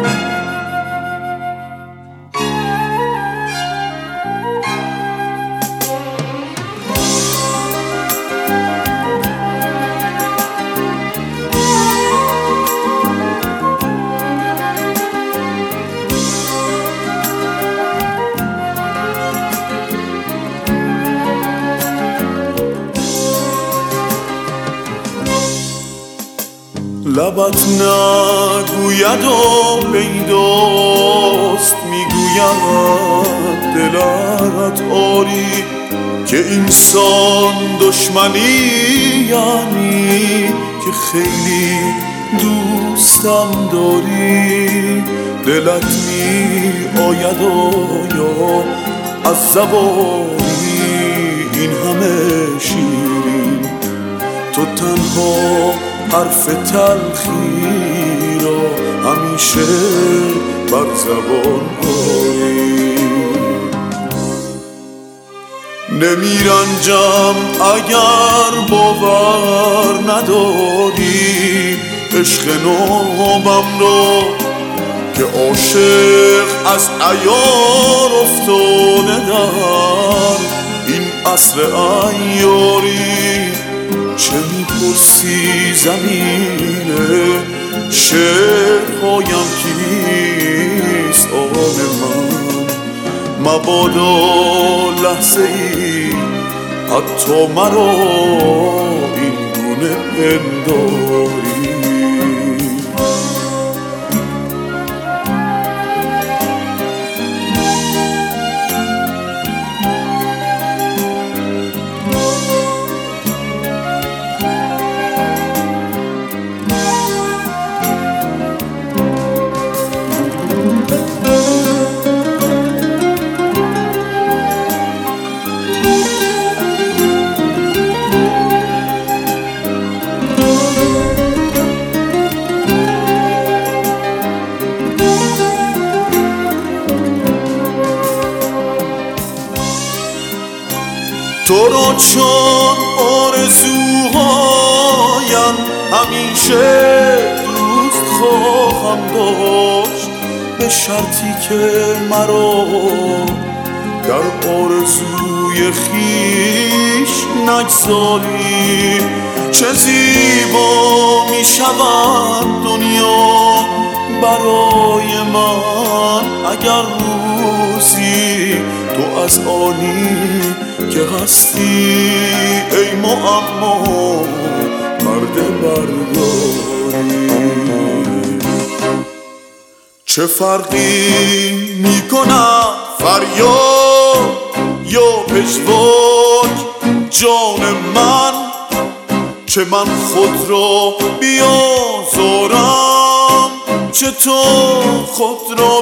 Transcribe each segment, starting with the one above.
لبت نگوید و پیداست میگوید دلت آری که اینسان دشمنی یعنی که خیلی دوستم داری. دلت می آید و یا از زبانی این همه شیرین، تو تنها حرف تلخی را همیشه بر زبان آری. نمیرنجم اگر باور نداری عشق نوبم را که عاشق از عیار افتاده در این عصر عیاری. چه میپرسی زمینه شعرهایم کیست آن من؟ مبادا لحظه ای حتی مرا این گونه پنداری. تو را چون آرزوهایم همیشه دوست خواهم داشت، به شرطی که مرا در آرزوی خیش نگذاری. چه زیبا می شود دنیا برای من اگر روزی تو از آنی که هستی ای معما پرده برداری. چه فرقی میکند فریاد یا پژواک جان من که من خود را بیازارم چه تو خود را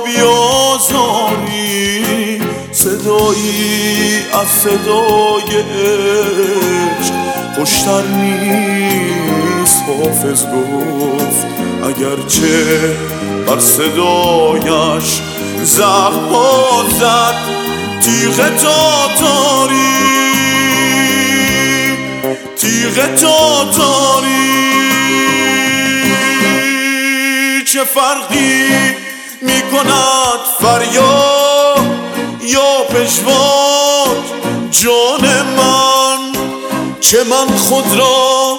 بیازاری. صدایی از صدای عشق خوشتر نیست حافظ گفت، اگرچه بر صدایش زخم‌ها زد تیغ تاتاری. تیغ تاتاری چه فرقی میکند فریاد یا پژواک جان من که من خود را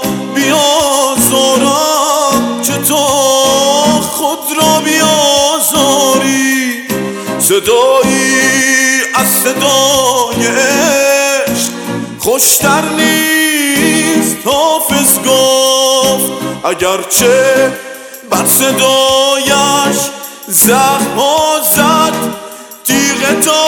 بیازارم چه تو خود را بیازاری. صدایی از صدای عشق خوشتر نیست حافظ گفت، اگرچه بر صدایش زخم‌ها زد تیغ